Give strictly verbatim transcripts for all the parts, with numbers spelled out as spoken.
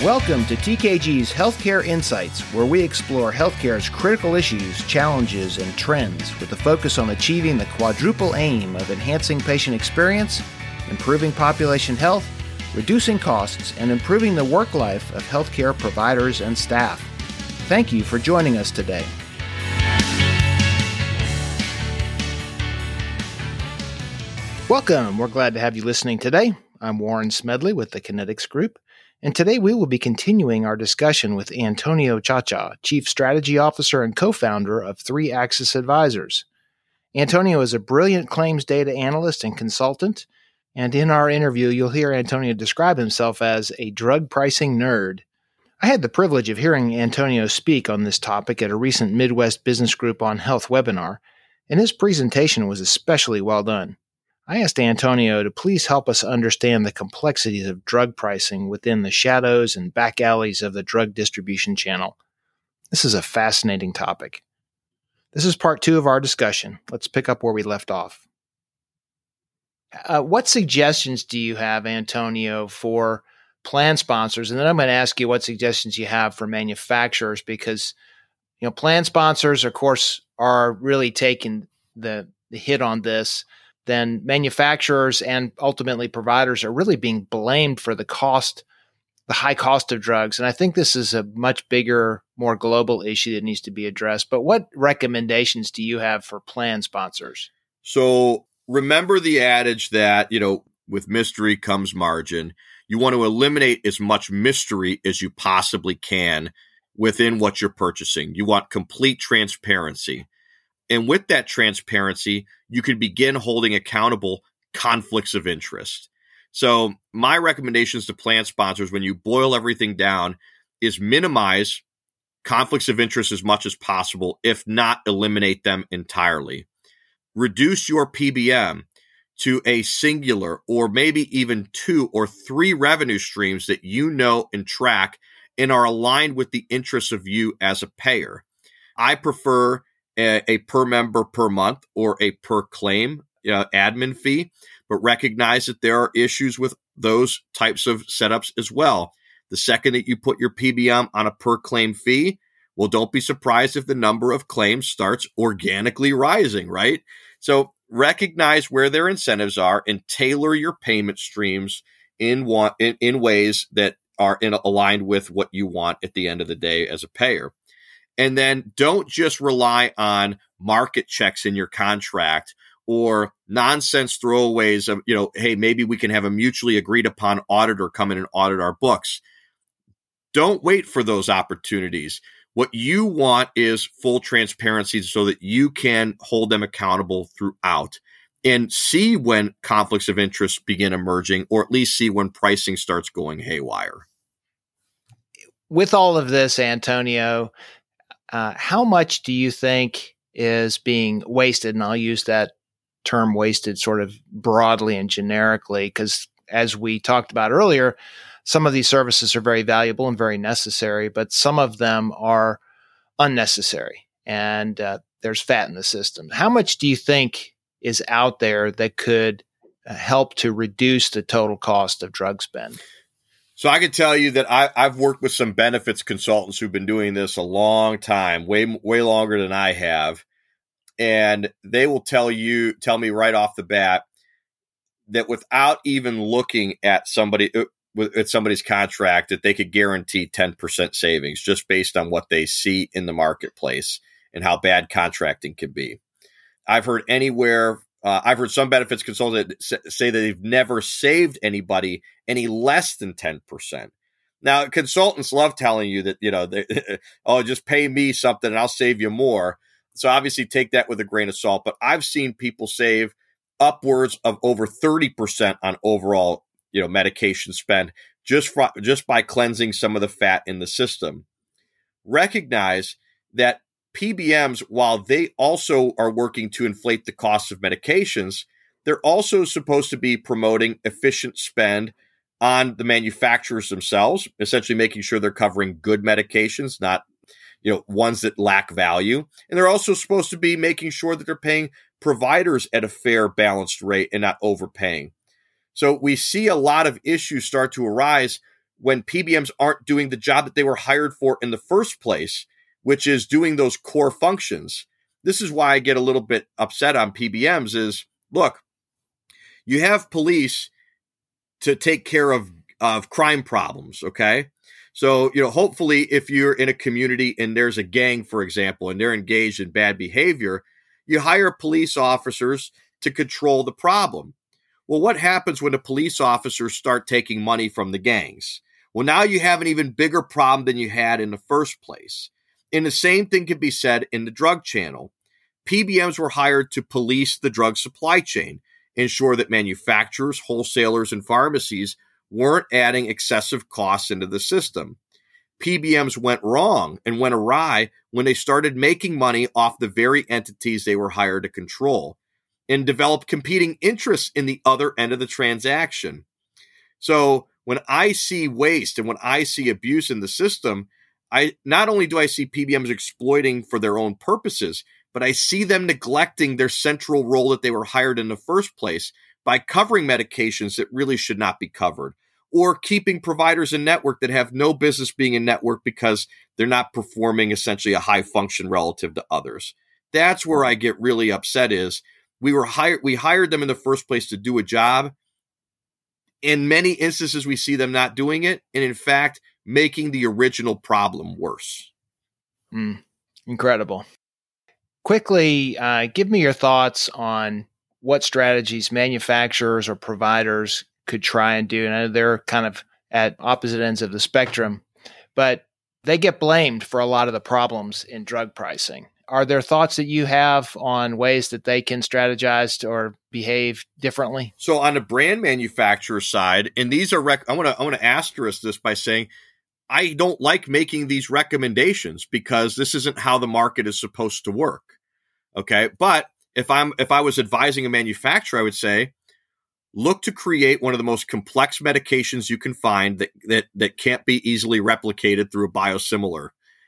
Welcome to T K G's Healthcare Insights, where we explore healthcare's critical issues, challenges, and trends with a focus on achieving the quadruple aim of enhancing patient experience, improving population health, reducing costs, and improving the work life of healthcare providers and staff. Thank you for joining us today. Welcome. We're glad to have you listening today. I'm Warren Smedley with the Kinetics Group, and today we will be continuing our discussion with Antonio Chacha, Chief Strategy Officer and co-founder of Three Axis Advisors. Antonio is a brilliant claims data analyst and consultant, and in our interview, you'll hear Antonio describe himself as a drug pricing nerd. I had the privilege of hearing Antonio speak on this topic at a recent Midwest Business Group on Health webinar, and his presentation was especially well done. I asked Antonio to please help us understand the complexities of drug pricing within the shadows and back alleys of the drug distribution channel. This is a fascinating topic. This is part two of our discussion. Let's pick up where we left off. Uh, what suggestions do you have, Antonio, for plan sponsors? And then I'm going to ask you what suggestions you have for manufacturers, because you know plan sponsors, of course, are really taking the, the hit on this. Then manufacturers and ultimately providers are really being blamed for the cost, the high cost of drugs. And I think this is a much bigger, more global issue that needs to be addressed. But what recommendations do you have for plan sponsors? So remember the adage that, you know, with mystery comes margin. You want to eliminate as much mystery as you possibly can within what you're purchasing. You want complete transparency. And with that transparency, you can begin holding accountable conflicts of interest. So my recommendations to plan sponsors, when you boil everything down, is minimize conflicts of interest as much as possible, if not eliminate them entirely. Reduce your P B M to a singular or maybe even two or three revenue streams that you know and track and are aligned with the interests of you as a payer. I prefer A, a per member per month or a per claim uh, admin fee, but recognize that there are issues with those types of setups as well. The second that you put your P B M on a per claim fee, well, don't be surprised if the number of claims starts organically rising, right? So recognize where their incentives are and tailor your payment streams in one, in, in ways that are in, aligned with what you want at the end of the day as a payer. And then don't just rely on market checks in your contract or nonsense throwaways of, you know, hey, maybe we can have a mutually agreed upon auditor come in and audit our books. Don't wait for those opportunities. What you want is full transparency so that you can hold them accountable throughout and see when conflicts of interest begin emerging, or at least see when pricing starts going haywire. With all of this, Antonio, Uh, how much do you think is being wasted? And I'll use that term wasted sort of broadly and generically, because as we talked about earlier, some of these services are very valuable and very necessary, but some of them are unnecessary and uh, there's fat in the system. How much do you think is out there that could uh, help to reduce the total cost of drug spend? So I can tell you that I, I've worked with some benefits consultants who've been doing this a long time, way way longer than I have, and they will tell you, tell me right off the bat that without even looking at somebody at somebody's contract, that they could guarantee ten percent savings just based on what they see in the marketplace and how bad contracting can be. I've heard anywhere. Uh, I've heard some benefits consultants say that they've never saved anybody any less than ten percent. Now, consultants love telling you that, you know, they, oh, just pay me something and I'll save you more. So obviously take that with a grain of salt. But I've seen people save upwards of over thirty percent on overall, you know, medication spend just, for, just by cleansing some of the fat in the system. Recognize that P B Ms, while they also are working to inflate the cost of medications, they're also supposed to be promoting efficient spend on the manufacturers themselves, essentially making sure they're covering good medications, not, you know, ones that lack value. And they're also supposed to be making sure that they're paying providers at a fair, balanced rate and not overpaying. So we see a lot of issues start to arise when P B Ms aren't doing the job that they were hired for in the first place, which is doing those core functions. This is why I get a little bit upset on P B Ms is, look, you have police to take care of, of crime problems, okay? So, you know, hopefully if you're in a community and there's a gang, for example, and they're engaged in bad behavior, you hire police officers to control the problem. Well, what happens when the police officers start taking money from the gangs? Well, now you have an even bigger problem than you had in the first place. And the same thing can be said in the drug channel. P B Ms were hired to police the drug supply chain, ensure that manufacturers, wholesalers, and pharmacies weren't adding excessive costs into the system. P B Ms went wrong and went awry when they started making money off the very entities they were hired to control and developed competing interests in the other end of the transaction. So when I see waste and when I see abuse in the system, I not only do I see P B Ms exploiting for their own purposes, but I see them neglecting their central role that they were hired in the first place by covering medications that really should not be covered, or keeping providers in network that have no business being in network because they're not performing essentially a high function relative to others. That's where I get really upset is we were hired, we hired them in the first place to do a job. In many instances, we see them not doing it, and in fact, making the original problem worse. Mm, incredible. Quickly, uh, give me your thoughts on what strategies manufacturers or providers could try and do. And I know they're kind of at opposite ends of the spectrum, but they get blamed for a lot of the problems in drug pricing. Are there thoughts that you have on ways that they can strategize or behave differently? So on the brand manufacturer side, and these are, rec- I want to I want to asterisk this by saying, I don't like making these recommendations because this isn't how the market is supposed to work. Okay. But if I'm, if I was advising a manufacturer, I would say, look to create one of the most complex medications you can find that, that, that can't be easily replicated through a biosimilar.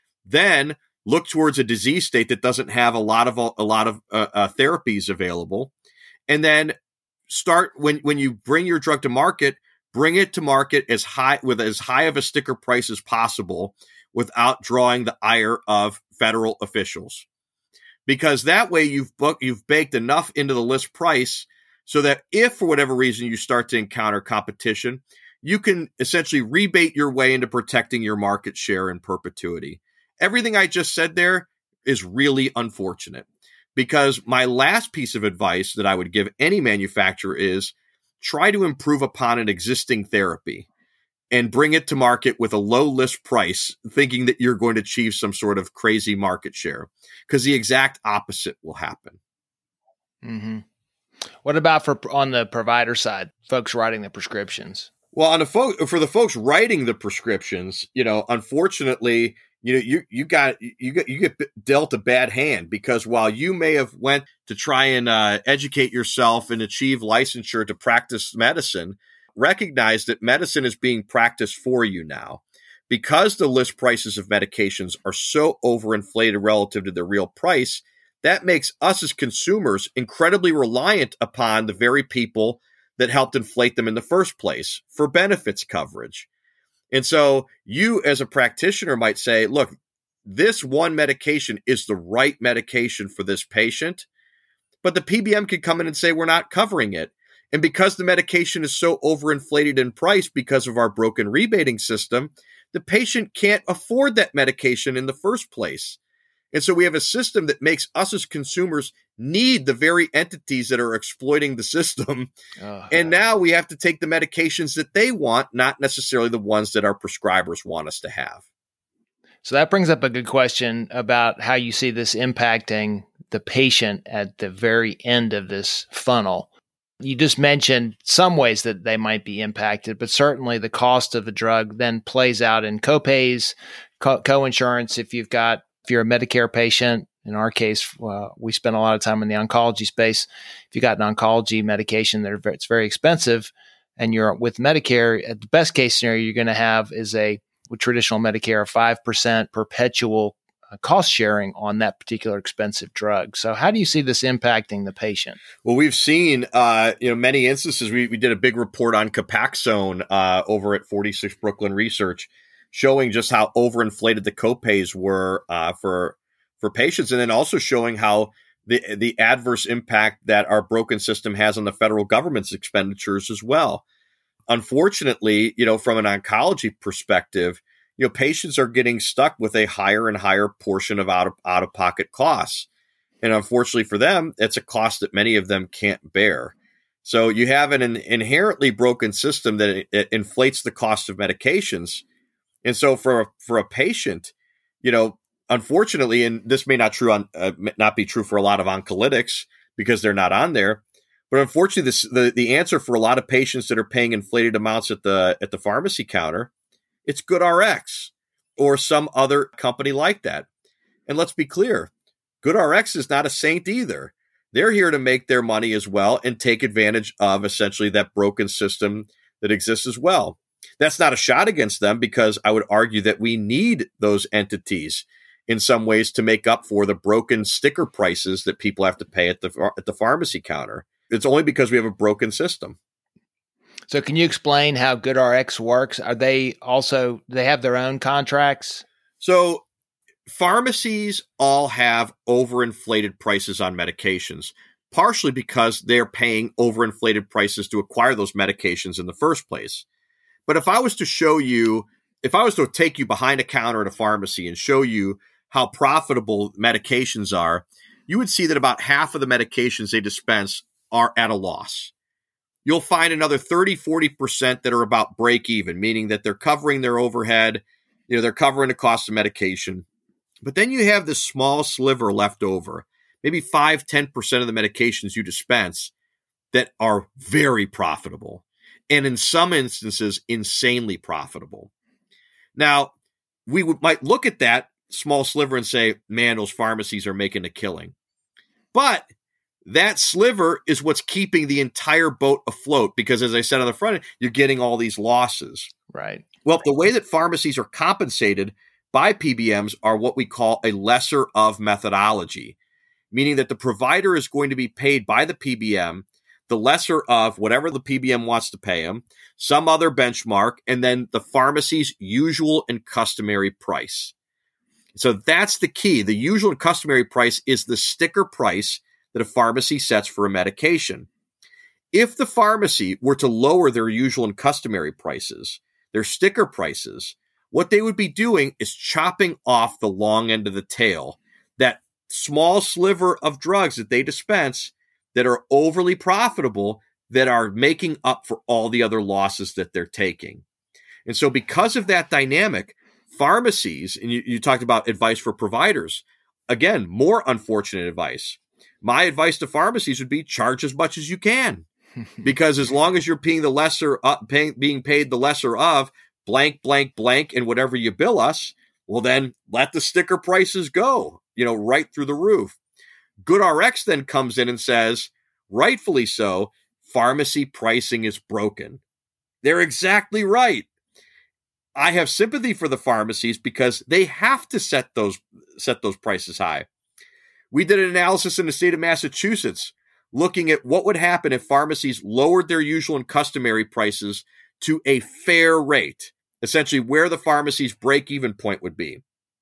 Then look towards a disease state that doesn't have a lot of, a lot of uh, uh, therapies available. And then start when, when you bring your drug to market, bring it to market as high with as high of a sticker price as possible without drawing the ire of federal officials. Because that way you've booked, you've baked enough into the list price so that if for whatever reason you start to encounter competition, you can essentially rebate your way into protecting your market share in perpetuity. Everything I just said there is really unfortunate because my last piece of advice that I would give any manufacturer is try to improve upon an existing therapy and bring it to market with a low list price, thinking that you're going to achieve some sort of crazy market share, because the exact opposite will happen. Mm-hmm. What about for on the provider side, folks writing the prescriptions? Well, on the fo- for the folks writing the prescriptions, you know, unfortunately, you know, you you got you get you get dealt a bad hand because while you may have went to try and uh, educate yourself and achieve licensure to practice medicine, recognize that medicine is being practiced for you now. Because the list prices of medications are so overinflated relative to their real price, that makes us as consumers incredibly reliant upon the very people that helped inflate them in the first place for benefits coverage. And so you as a practitioner might say, look, this one medication is the right medication for this patient, but the P B M could come in and say, we're not covering it. And because the medication is so overinflated in price because of our broken rebating system, the patient can't afford that medication in the first place. And so we have a system that makes us as consumers need the very entities that are exploiting the system. Oh, and now we have to take the medications that they want, not necessarily the ones that our prescribers want us to have. So that brings up a good question about how you see this impacting the patient at the very end of this funnel. You just mentioned some ways that they might be impacted, but certainly the cost of the drug then plays out in copays, co- co-insurance. If you've got, if you're a Medicare patient, in our case, uh, we spend a lot of time in the oncology space. If you got an oncology medication that it's very expensive and you're with Medicare, at the best case scenario you're going to have is a, with traditional Medicare, a five percent perpetual cost sharing on that particular expensive drug. So how do you see this impacting the patient? Well, we've seen, uh, you know, many instances. We, we did a big report on Copaxone uh, over at forty-six Brooklyn Research, showing just how overinflated the copays were uh, for for patients, and then also showing how the the adverse impact that our broken system has on the federal government's expenditures as well. Unfortunately, you know, from an oncology perspective, you know, patients are getting stuck with a higher and higher portion of out of out of pocket costs. And unfortunately for them, it's a cost that many of them can't bear. So you have an, an inherently broken system that it, it inflates the cost of medications. And so for a, for a patient, you know, unfortunately, and this may not true on uh, not be true for a lot of oncolytics because they're not on there, but unfortunately, this, the the answer for a lot of patients that are paying inflated amounts at the at the pharmacy counter, it's GoodRx or some other company like that. And let's be clear, GoodRx is not a saint either. They're here to make their money as well and take advantage of essentially that broken system that exists as well. That's not a shot against them, because I would argue that we need those entities in some ways to make up for the broken sticker prices that people have to pay at the at the pharmacy counter. It's only because we have a broken system. So can you explain how GoodRx works? Are they also, do they have their own contracts? So pharmacies all have overinflated prices on medications, partially because they're paying overinflated prices to acquire those medications in the first place. But if I was to show you, if I was to take you behind a counter at a pharmacy and show you how profitable medications are, you would see that about half of the medications they dispense are at a loss. You'll find another thirty, forty percent that are about break even, meaning that they're covering their overhead, you know, they're covering the cost of medication. But then you have this small sliver left over, maybe five, ten percent of the medications you dispense that are very profitable, and in some instances, insanely profitable. Now, we would, might look at that small sliver and say, man, those pharmacies are making a killing. But that sliver is what's keeping the entire boat afloat, because, as I said on the front end, you're getting all these losses. Right. Well, the way that pharmacies are compensated by P B Ms are what we call a lesser of methodology, meaning that the provider is going to be paid by the P B M the lesser of whatever the P B M wants to pay them, some other benchmark, and then the pharmacy's usual and customary price. So that's the key. The usual and customary price is the sticker price that a pharmacy sets for a medication. If the pharmacy were to lower their usual and customary prices, their sticker prices, what they would be doing is chopping off the long end of the tail, that small sliver of drugs that they dispense that are overly profitable, that are making up for all the other losses that they're taking. And so because of that dynamic, pharmacies, and you, you talked about advice for providers, again, more unfortunate advice. My advice to pharmacies would be charge as much as you can, because as long as you're paying the lesser, uh, paying, being paid the lesser of blank, blank, blank, and whatever you bill us, well, then let the sticker prices go, you know, right through the roof. GoodRx then comes in and says, rightfully so, pharmacy pricing is broken. They're exactly right. I have sympathy for the pharmacies because they have to set those set those prices high. We did an analysis in the state of Massachusetts looking at what would happen if pharmacies lowered their usual and customary prices to a fair rate, essentially where the pharmacy's break-even point would be.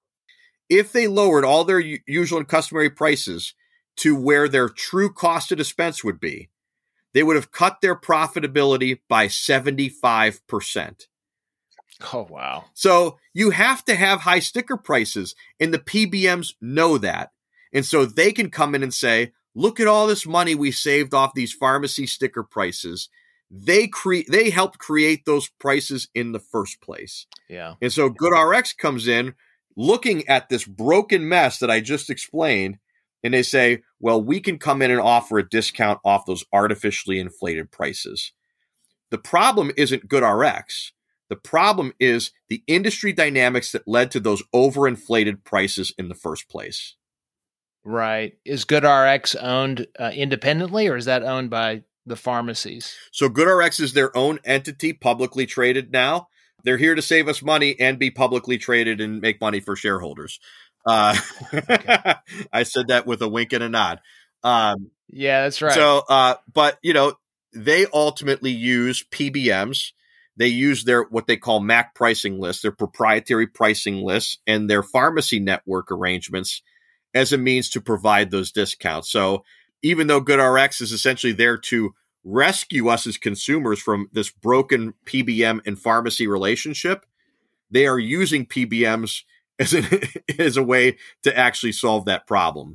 If they lowered all their u- usual and customary prices to where their true cost to dispense would be, they would have cut their profitability by seventy-five percent. Oh, wow. So you have to have high sticker prices, and the P B Ms know that. And so they can come in and say, look at all this money we saved off these pharmacy sticker prices. They cre- they helped create those prices in the first place. Yeah. And so GoodRx comes in looking at this broken mess that I just explained, and they say, well, we can come in and offer a discount off those artificially inflated prices. The problem isn't GoodRx. The problem is the industry dynamics that led to those overinflated prices in the first place. Right. Is GoodRx owned uh, independently, or is that owned by the pharmacies? So GoodRx is their own entity, publicly traded now. They're here to save us money and be publicly traded and make money for shareholders. Uh, Okay. I said that with a wink and a nod. Um, Yeah, that's right. So, uh, but you know, they ultimately use P B Ms. They use their what they call M A C pricing lists, their proprietary pricing lists, and their pharmacy network arrangements as a means to provide those discounts. So, even though GoodRx is essentially there to rescue us as consumers from this broken P B M and pharmacy relationship, they are using P B Ms as a, as a way to actually solve that problem.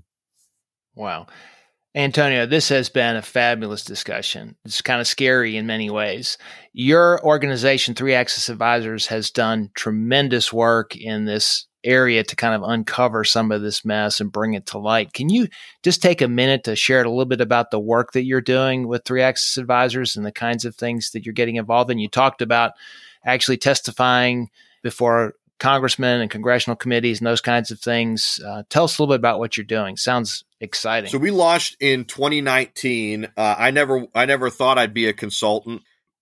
Wow. Antonio, this has been a fabulous discussion. It's kind of scary in many ways. Your organization, Three Axis Advisors, has done tremendous work in this area to kind of uncover some of this mess and bring it to light. Can you just take a minute to share a little bit about the work that you're doing with Three Axis Advisors and the kinds of things that you're getting involved in? You talked about actually testifying before congressmen and congressional committees and those kinds of things. Uh, tell us a little bit about what you're doing. Sounds exciting. So we launched in twenty nineteen. Uh, I never, I never thought I'd be a consultant,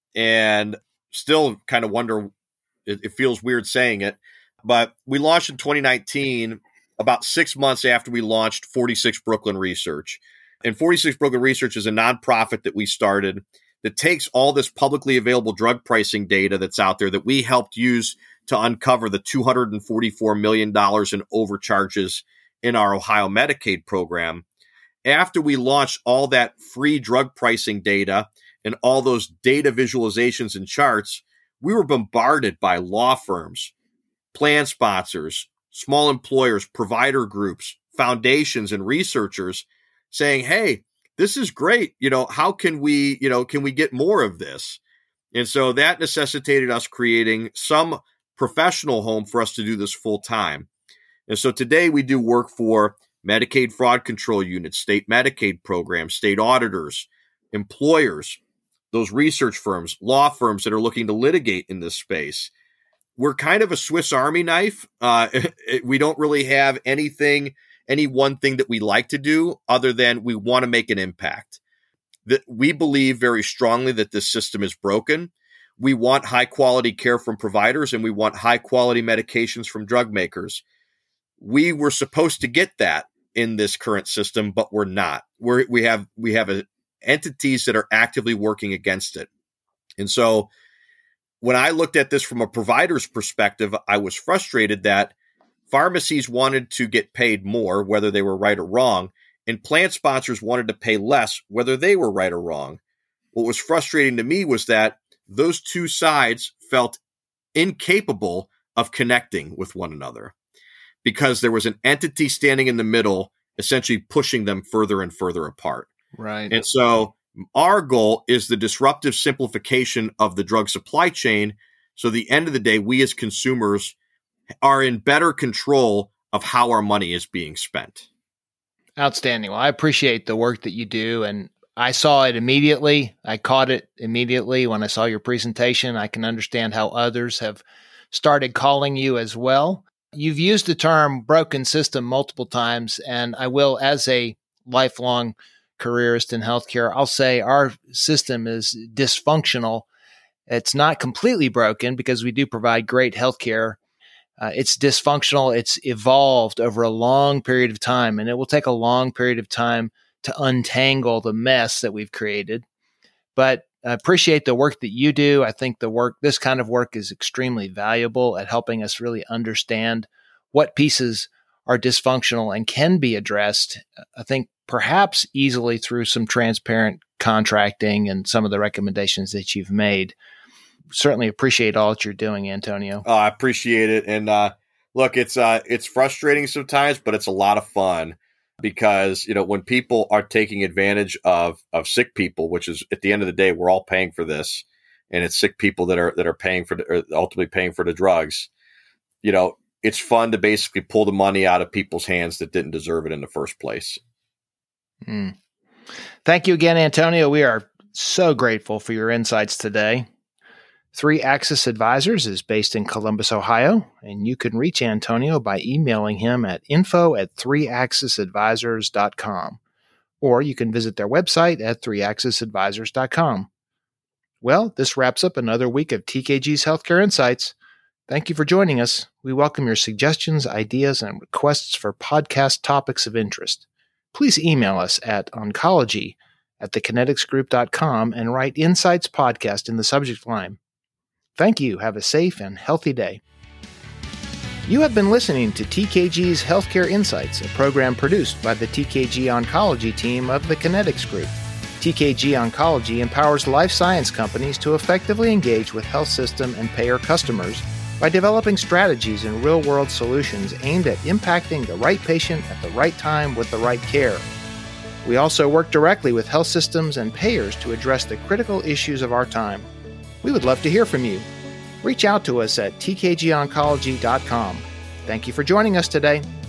and still kind of wonder. It, it feels weird saying it, but we launched in twenty nineteen, about six months after we launched forty-six Brooklyn Research. And forty-six Brooklyn Research is a nonprofit that we started that takes all this publicly available drug pricing data that's out there that we helped use to uncover the two hundred forty-four million dollars in overcharges in our Ohio Medicaid program. After we launched all that free drug pricing data and all those data visualizations and charts, we were bombarded by law firms, plan sponsors, small employers, provider groups, foundations, and researchers saying, hey, this is great. You know, how can we, you know, can we get more of this? And so that necessitated us creating some professional home for us to do this full time. And so today we do work for Medicaid fraud control units, state Medicaid programs, state auditors, employers, those research firms, law firms that are looking to litigate in this space. We're kind of a Swiss Army knife. Uh, we don't really have anything, any one thing that we like to do other than we want to make an impact. That we believe very strongly that this system is broken. We want high quality care from providers, and we want high quality medications from drug makers. We were supposed to get that in this current system, but we're not. We're, we have we have a, entities that are actively working against it. And so when I looked at this from a provider's perspective, I was frustrated that pharmacies wanted to get paid more, whether they were right or wrong, and plan sponsors wanted to pay less, whether they were right or wrong. What was frustrating to me was that those two sides felt incapable of connecting with one another, because there was an entity standing in the middle, essentially pushing them further and further apart. Right. And so our goal is the disruptive simplification of the drug supply chain. So at the end of the day, we as consumers are in better control of how our money is being spent. Outstanding. Well, I appreciate the work that you do, and I saw it immediately. I caught it immediately when I saw your presentation. I can understand how others have started calling you as well. You've used the term broken system multiple times, and I will, as a lifelong careerist in healthcare, I'll say our system is dysfunctional. It's not completely broken because we do provide great healthcare. Uh, it's dysfunctional. It's evolved over a long period of time, and it will take a long period of time to untangle the mess that we've created. But I appreciate the work that you do. I think the work, this kind of work is extremely valuable at helping us really understand what pieces are dysfunctional and can be addressed, I think perhaps easily through some transparent contracting and some of the recommendations that you've made. Certainly appreciate all that you're doing, Antonio. Oh, I appreciate it. And uh, look, it's uh, it's frustrating sometimes, but it's a lot of fun. Because, you know, when people are taking advantage of, of sick people, which is at the end of the day, we're all paying for this, and it's sick people that are that are paying for or ultimately paying for the drugs. You know, it's fun to basically pull the money out of people's hands that didn't deserve it in the first place. Mm. Thank you again, Antonio. We are so grateful for your insights today. Three Axis Advisors is based in Columbus, Ohio, and you can reach Antonio by emailing him at info at three axis advisors dot com, or you can visit their website at three axis advisors dot com. Well, this wraps up another week of T K G's Healthcare Insights. Thank you for joining us. We welcome your suggestions, ideas, and requests for podcast topics of interest. Please email us at oncology at the kinetics group dot com and write Insights Podcast in the subject line. Thank you. Have a safe and healthy day. You have been listening to T K G's Healthcare Insights, a program produced by the T K G Oncology team of the Kinetics Group. T K G Oncology empowers life science companies to effectively engage with health system and payer customers by developing strategies and real-world solutions aimed at impacting the right patient at the right time with the right care. We also work directly with health systems and payers to address the critical issues of our time. We would love to hear from you. Reach out to us at t k g oncology dot com. Thank you for joining us today.